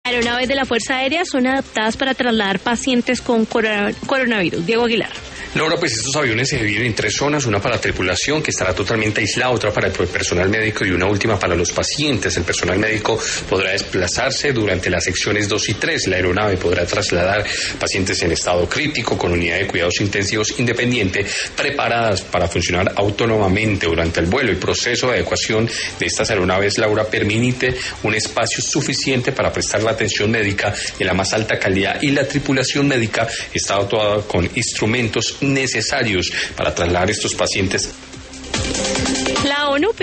Aeronaves de la Fuerza Aérea son adaptadas para trasladar pacientes con coronavirus. Diego Aguilar. Laura, pues estos aviones se dividen en 3 zonas, una para la tripulación, que estará totalmente aislada, otra para el personal médico y una última para los pacientes. El personal médico podrá desplazarse durante las secciones 2 y 3. La aeronave podrá trasladar pacientes en estado crítico con unidad de cuidados intensivos independiente, preparadas para funcionar autónomamente durante el vuelo. El proceso de adecuación de estas aeronaves, Laura, permite un espacio suficiente para prestar la atención médica en la más alta calidad, y la tripulación médica está dotada con instrumentos necesarios para trasladar estos pacientes. La ONU